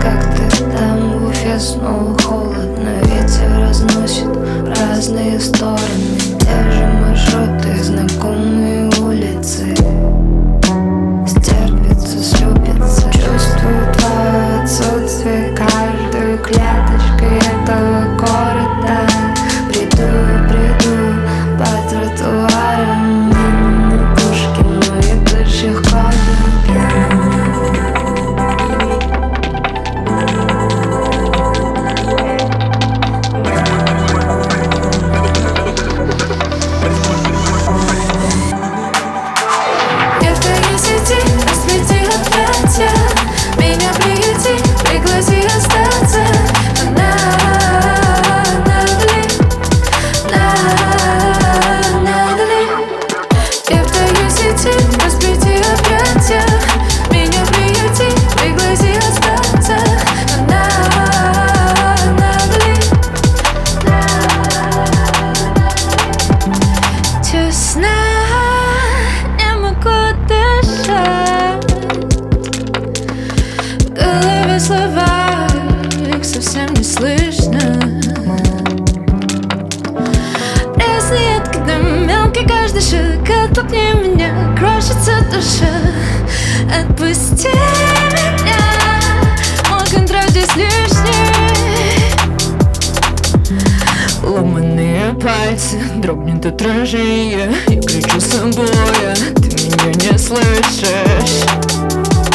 как ты там в Уфе снова холодно. Ветер разносит в разные стороны те же маршруты, знакомые улицы. Стерпится, слюбится, чувствую твое отсутствие каждой клеточкой этого города. Приду по тротуарам мимо Пушкина и бывших кодов. Пригласи остаться надали. Я в твоей сети, расплети объятия. Меня приюти, пригласи остаться надали. Честно, не могу дышать. В голове слова, их совсем не слышно. Резни откуда мелкий каждый шаг. Оттолкни меня, крошится душа. Отпусти меня, мой контроль здесь лишний. Ломаные пальцы, дрогнет отражение. Я кричу с боя, ты меня не слышишь.